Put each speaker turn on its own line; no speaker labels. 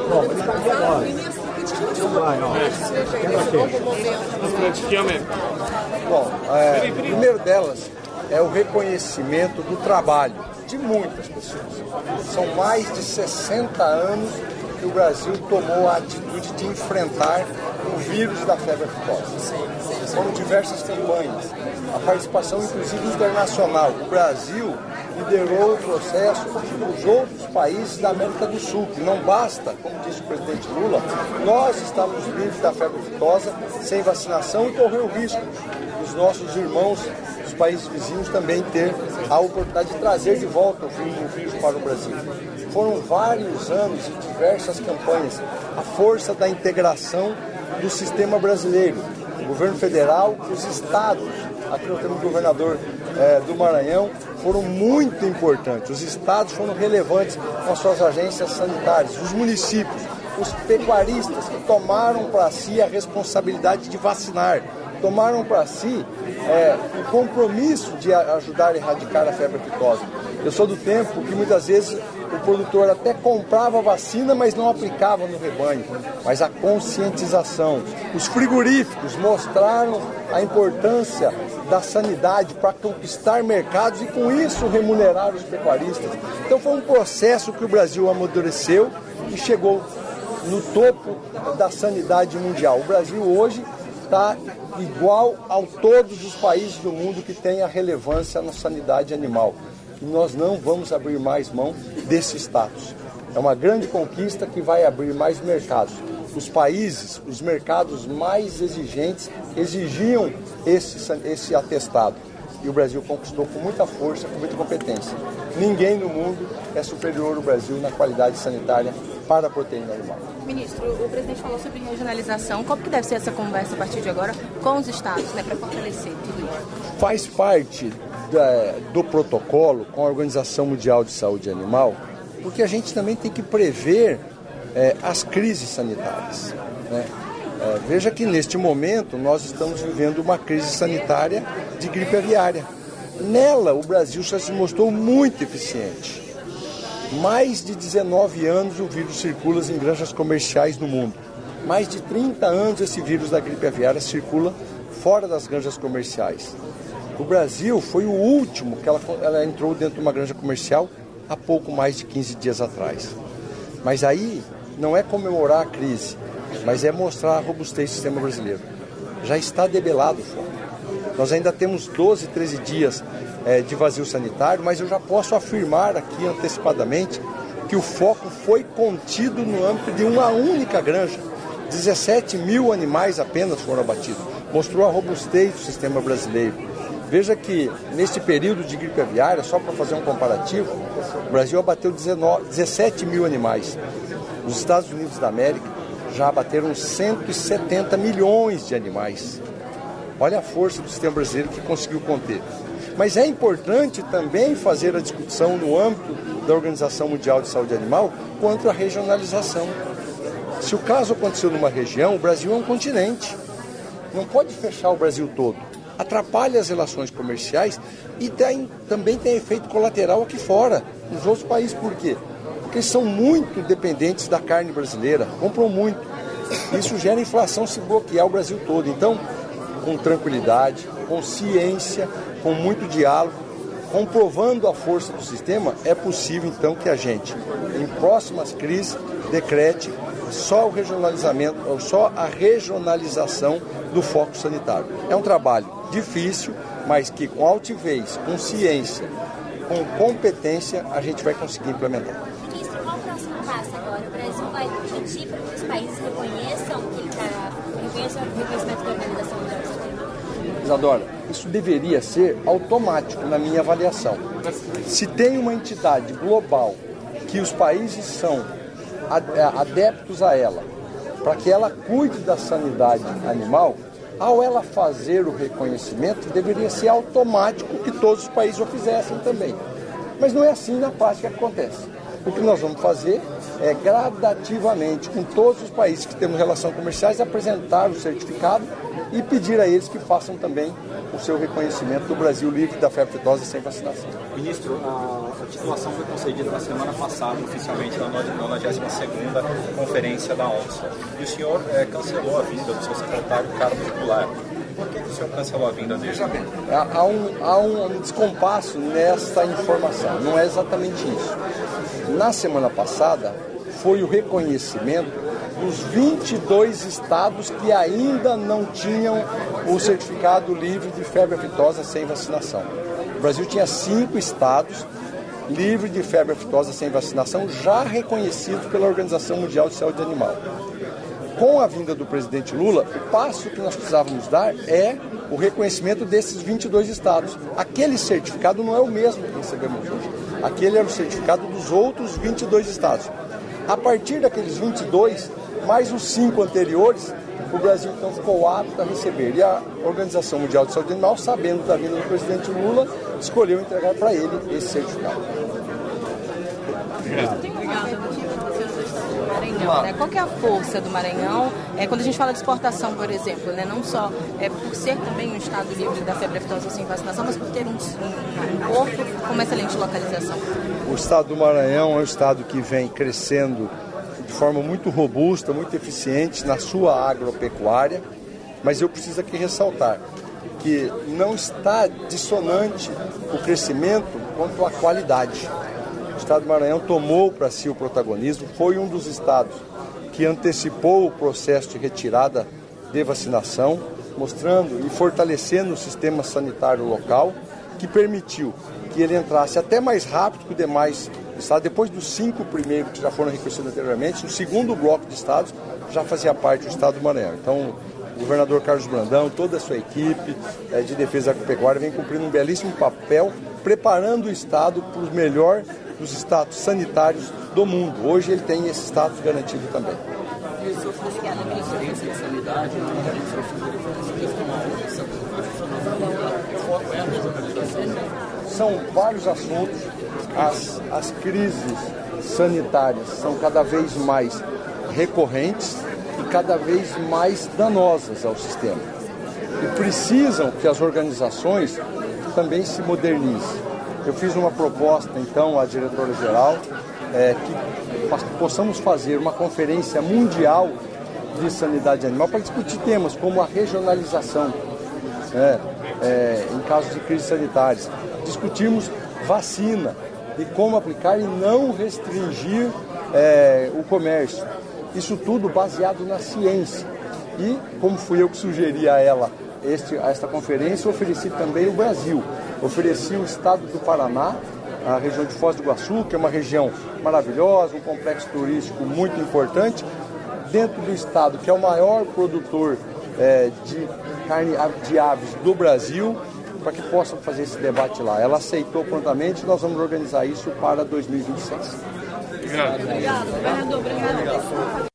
Bom, o primeiro delas é o reconhecimento do trabalho de muitas pessoas. São mais de 60 anos que o Brasil tomou a atitude de enfrentar o vírus da febre aftosa. Foram diversas campanhas, a participação inclusive internacional. O Brasil liderou o processo dos outros países da América do Sul, que não basta, como disse o presidente Lula, nós estamos livres da febre aftosa, sem vacinação, e correr o risco dos nossos irmãos dos países vizinhos também ter a oportunidade de trazer de volta o vírus para o Brasil. Foram vários anos e diversas campanhas, a força da integração do sistema brasileiro, o governo federal, os estados. Aqui nós temos o governador do Maranhão, foram muito importantes. Os estados foram relevantes com as suas agências sanitárias, os municípios, os pecuaristas que tomaram para si a responsabilidade de vacinar, tomaram para si o compromisso de ajudar a erradicar a febre aftosa. Eu sou do tempo que muitas vezes o produtor até comprava vacina, mas não aplicava no rebanho. Mas a conscientização, os frigoríficos mostraram a importância da sanidade para conquistar mercados e com isso remunerar os pecuaristas. Então foi um processo que o Brasil amadureceu e chegou no topo da sanidade mundial. O Brasil hoje está igual a todos os países do mundo que têm a relevância na sanidade animal. E nós não vamos abrir mais mão desse status. É uma grande conquista que vai abrir mais mercados. Os países, os mercados mais exigentes exigiam esse atestado. E o Brasil conquistou com muita força, com muita competência. Ninguém no mundo é superior ao Brasil na qualidade sanitária para a proteína animal.
Ministro, o presidente falou sobre regionalização. Como que deve ser essa conversa a partir de agora com os estados, para fortalecer tudo isso?
Faz parte do protocolo com a Organização Mundial de Saúde Animal, porque a gente também tem que prever as crises sanitárias, né? Veja que neste momento nós estamos vivendo uma crise sanitária de gripe aviária. Nela o Brasil já se mostrou muito eficiente. Mais de 19 anos o vírus circula em granjas comerciais no mundo. Mais de 30 anos esse vírus da gripe aviária circula fora das granjas comerciais. O Brasil foi o último que ela entrou dentro de uma granja comercial há pouco mais de 15 dias atrás. Mas aí não é comemorar a crise, mas é mostrar a robustez do sistema brasileiro. Já está debelado o foco. Nós ainda temos 12, 13 dias de vazio sanitário, mas eu já posso afirmar aqui antecipadamente que o foco foi contido no âmbito de uma única granja. 17 mil animais apenas foram abatidos. Mostrou a robustez do sistema brasileiro. Veja que neste período de gripe aviária, só para fazer um comparativo, o Brasil abateu 17 mil animais. Os Estados Unidos da América já abateram 170 milhões de animais. Olha a força do sistema brasileiro que conseguiu conter. Mas é importante também fazer a discussão no âmbito da Organização Mundial de Saúde Animal quanto à regionalização. Se o caso aconteceu numa região, o Brasil é um continente. Não pode fechar o Brasil todo. Atrapalha as relações comerciais e também tem efeito colateral aqui fora, nos outros países. Por quê? Porque são muito dependentes da carne brasileira, compram muito. Isso gera inflação se bloquear o Brasil todo. Então, com tranquilidade, com ciência, com muito diálogo, comprovando a força do sistema, é possível então que a gente, em próximas crises, decrete só a regionalização do foco sanitário. É um trabalho difícil, mas que com altivez, com ciência, com competência, a gente vai conseguir implementar.
Ministro, qual o próximo passo agora? O Brasil vai pedir para que os países reconheçam o reconhecimento da Organização Mundial de Saúde Animal?
Isadora, isso deveria ser automático na minha avaliação. Se tem uma entidade global que os países são adeptos a ela, para que ela cuide da sanidade animal, ao ela fazer o reconhecimento, deveria ser automático que todos os países o fizessem também. Mas não é assim na prática que acontece. O que nós vamos fazer é gradativamente, com todos os países que temos relação comerciais, apresentar o certificado e pedir a eles que façam também o seu reconhecimento do Brasil livre da febre aftosa sem vacinação.
Ministro, essa titulação foi concedida na semana passada, oficialmente, na 92ª Conferência da ONSA. E o senhor cancelou a vinda do seu secretário Carlos Goulart. Por que o senhor cancelou a vinda dele?
Veja bem, há um descompasso nessa informação, não é exatamente isso. Na semana passada, foi o reconhecimento dos 22 estados que ainda não tinham o certificado livre de febre aftosa sem vacinação. O Brasil tinha 5 estados livres de febre aftosa sem vacinação, já reconhecidos pela Organização Mundial de Saúde Animal. Com a vinda do presidente Lula, o passo que nós precisávamos dar é o reconhecimento desses 22 estados. Aquele certificado não é o mesmo que recebemos hoje. Aquele era o certificado dos outros 22 estados. A partir daqueles 22, mais os 5 anteriores, o Brasil então ficou apto a receber. E a Organização Mundial de Saúde Animal, sabendo da vinda do presidente Lula, escolheu entregar para ele esse certificado.
Maranhão, né? Qual que é a força do Maranhão? Quando a gente fala de exportação, por exemplo, né? Não só por ser também um estado livre da febre aftosa sem vacinação, mas por ter um corpo com uma excelente localização.
O estado do Maranhão é um estado que vem crescendo de forma muito robusta, muito eficiente na sua agropecuária, mas eu preciso aqui ressaltar que não está dissonante o crescimento quanto à qualidade. O estado do Maranhão tomou para si o protagonismo, foi um dos estados que antecipou o processo de retirada de vacinação, mostrando e fortalecendo o sistema sanitário local, que permitiu que ele entrasse até mais rápido que o demais estados. Depois dos 5 primeiros que já foram reconhecidos anteriormente, o segundo bloco de estados já fazia parte do estado do Maranhão. Então, o governador Carlos Brandão, toda a sua equipe de defesa agropecuária vem cumprindo um belíssimo papel, preparando o estado para o melhor dos status sanitários do mundo. Hoje ele tem esse status garantido também. São vários assuntos. As crises sanitárias são cada vez mais recorrentes e cada vez mais danosas ao sistema. E precisam que as organizações também se modernizem. Eu fiz uma proposta, então, à diretora-geral, que possamos fazer uma conferência mundial de sanidade animal para discutir temas como a regionalização, em casos de crises sanitárias. Discutirmos vacina e como aplicar e não restringir o comércio. Isso tudo baseado na ciência. E, como fui eu que sugeri a ela esta conferência, ofereci também o Brasil. Ofereci o estado do Paraná, a região de Foz do Iguaçu, que é uma região maravilhosa, um complexo turístico muito importante, dentro do estado que é o maior produtor de carne de aves do Brasil, para que possam fazer esse debate lá. Ela aceitou prontamente e nós vamos organizar isso para 2026.
Obrigado, governador. Obrigado.